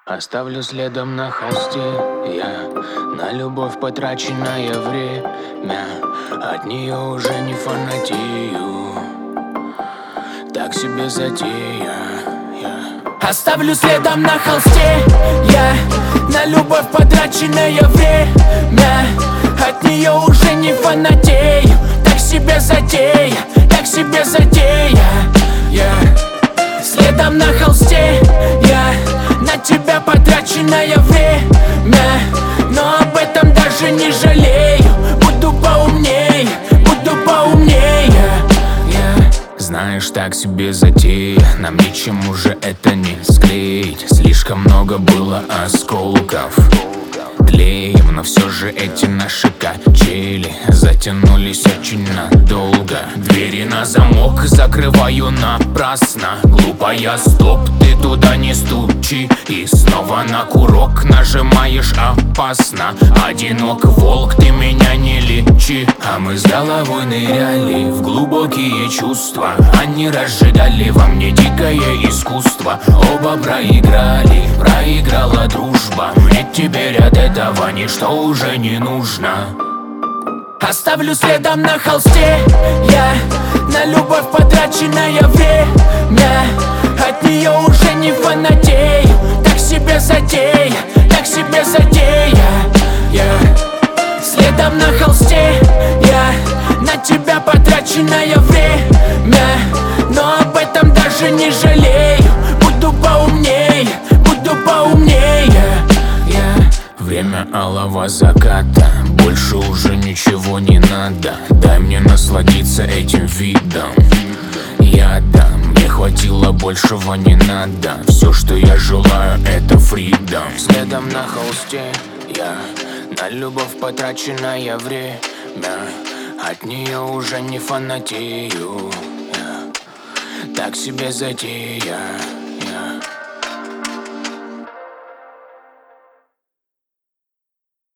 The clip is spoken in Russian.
Оставлю следом на холсте я на любовь потраченное время. От нее уже не фанатею, так себе затея. Оставлю следом на холсте я на любовь потраченное время. От нее уже не фанатею, так себе затея, так себе затея. Следом на холсте я на тебя потраченное время, но об этом даже не жалею. Буду поумнее, буду поумнее. Знаешь, так себе затея, нам ничем уже это не склеить. Слишком много было осколков, тлеем, но все же эти наши качели затянулись очень надолго. Двери на замок закрываю напрасно. Глупая, стоп, ты туда не стучи. И снова на курок нажимаешь опасно. Одинок волк, ты меня не лечи. А мы с головой ныряли в глубокие чувства. Они разжигали во мне дикое искусство. Оба проиграли, проиграла дружба. Мне теперь от этого ничто уже не нужно. Оставлю следом на холсте я на любовь потраченное время. От нее уже не фанатею, так себе затея, так себе затея. Следом на холсте я на тебя потраченное время, но об этом даже не жалею. Буду поумнее, буду поумнее. Время алого заката, больше уже ничего не надо. Дай мне насладиться этим видом. Я дам, мне хватило, большего не надо. Все, что я желаю, это фридом. Следом на холсте я на любовь потраченное время. От нее уже не фанатею, так себе затея.